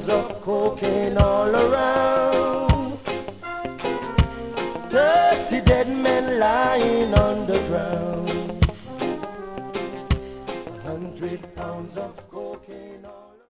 pounds of cocaine all around. 30 dead men lying on the ground. 100 pounds of cocaine all around.